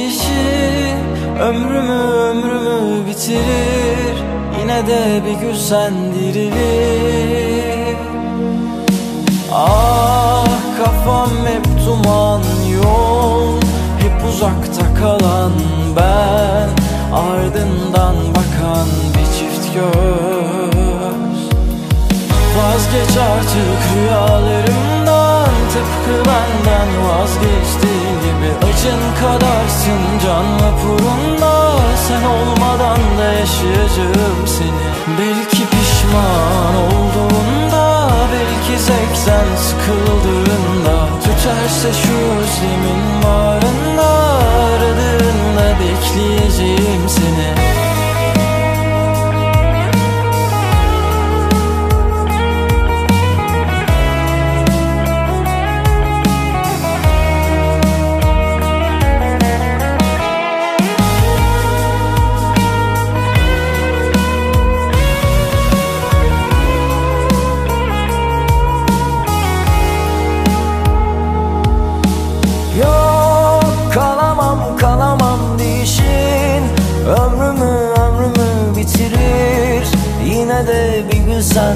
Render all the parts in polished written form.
değişir, ömrümü bitirir. Yine de bir gün sen dirilir. Ah, kafam hep duman, yol hep uzakta kalan ben, ardından bakan bir çift göz. Vazgeç artık rüyalarımdan, tıpkı benden vazgeçtiğin gibi. Acın kadarsın can vapurunda, sen olmadan da yaşayacağım seni. Belki pişman olduğunda, belki zevkten sıkıldığında, tüterse şu özlemin bağrında, aradığında bekleyeceğim seni. Kalamam değişin, ömrümü bitirir. Yine de bir gün sen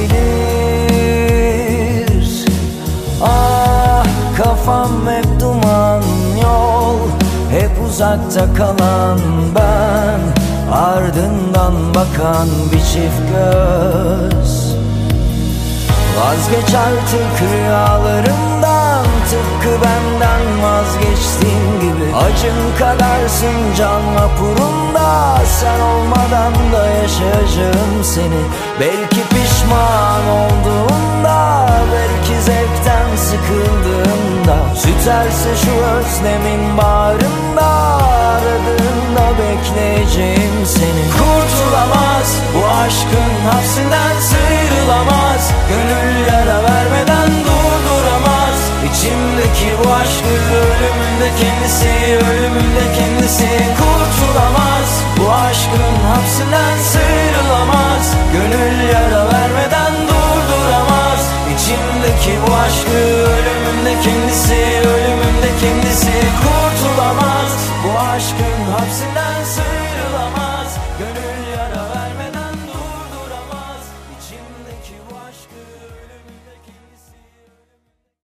dirilir. Ah, kafam hep duman, yol hep uzakta kalan ben, ardından bakan bir çift göz. Vazgeç artık rüyalarımdan, tıpkı benden vazgeçtiğin gibi. Acın kadarsın can vapurunda, sen olmadan da yaşayacağım seni. Belki pişman olduğunda, belki zevkten sıkıldığında, tüterse şu özlemin bağrında, aradığında bekleyeceğim seni. Kurtulamaz bu aşkın hapsinden, sıyrılamaz. Gönül yara vermeden durduramaz. İçimdeki bu aşkı ölümümde kendisi, ölümümde kendisi. Kurtulamaz bu aşkın hapsinden, sıyrılamaz. Gönül yara vermeden durduramaz. İçimdeki bu aşkı ölümümde kendisi, ölümümde kendisi. Kurtulamaz bu aşkın hapsinden, sıyrılamaz.